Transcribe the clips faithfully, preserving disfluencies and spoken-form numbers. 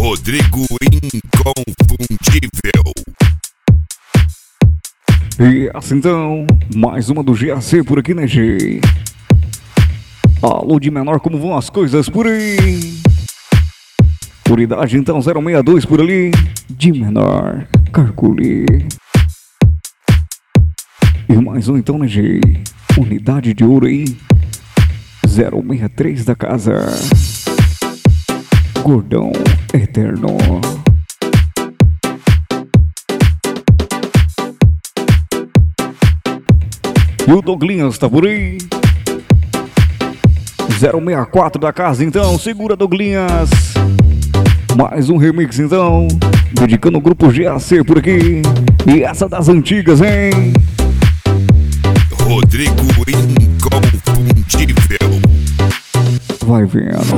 Rodrigo Inconfundível. E assim então, mais uma do G A C por aqui, né, G? Alô de menor, como vão as coisas por aí? Unidade então zero seis dois por ali, de menor, calcule. E mais um então, né, G? Unidade de ouro aí, zero seis três da casa. Gordão eterno. E o Douglinhas tá por aí. zero seis quatro da casa então, segura Douglinhas. Mais um remix então, dedicando o grupo G A C por aqui. E essa das antigas, hein? Rodrigo Inconfundível. Vai vendo.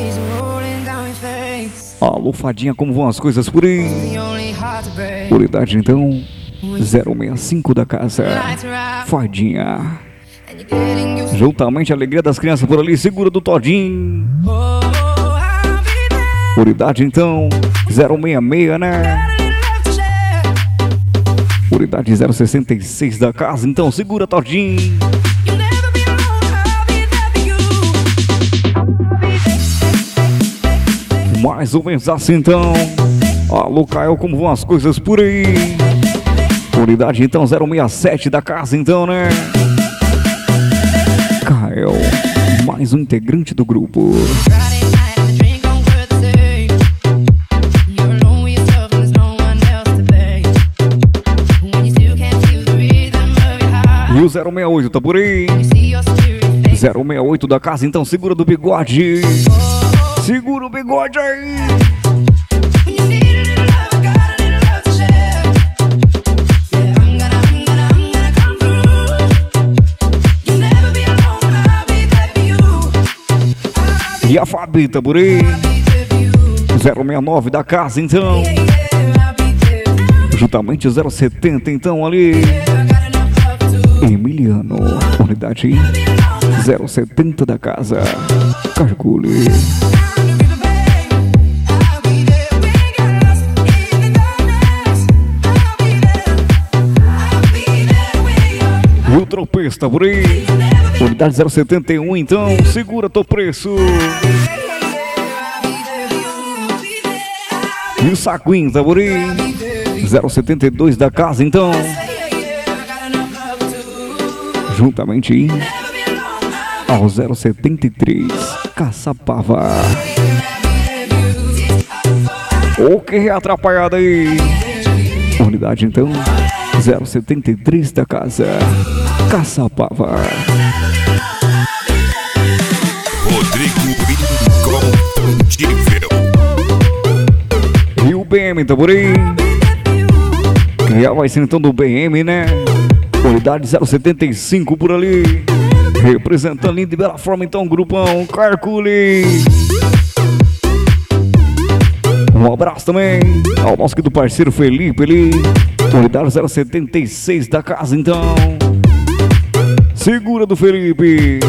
Alô, fadinha, como vão as coisas por aí? Unidade então, zero seis cinco da casa. Fadinha. Juntamente a alegria das crianças por ali, segura do Todinho. Unidade então, zero seis seis, né? Unidade zero sessenta e seis da casa, então segura Todinho. Mais ou menos assim então. Alô, Caio, como vão as coisas por aí? Unidade então zero seis sete da casa então, né? Caio, mais um integrante do grupo. E o zero seis oito tá por aí. zero seis oito da casa então, segura do bigode. Segura o bigode aí. E a Fabi tá por aí. zero seis nove da casa então. Juntamente zero setenta então ali. Emiliano, unidade zero setenta da casa. Calcule. E o tropeço tá por aí. Unidade zero setenta e um então. Segura teu preço. E o saquinho tá por aí. zero setenta e dois da casa então. Juntamente ao zero setenta e três, Caçapava. O que é atrapalhado aí? Unidade então, zero setenta e três da casa, Caçapava. Rodrigo Inconfundível. E o B M tá por aí. Já vai ser então do B M, né? Unidade zero setenta e cinco por ali. Representando linda e bela forma então, grupão, calcule. Um abraço também ao nosso querido parceiro Felipe ali. Unidade zero setenta e seis da casa então. Segura do Felipe.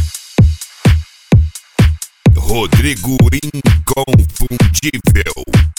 Rodrigo Inconfundível.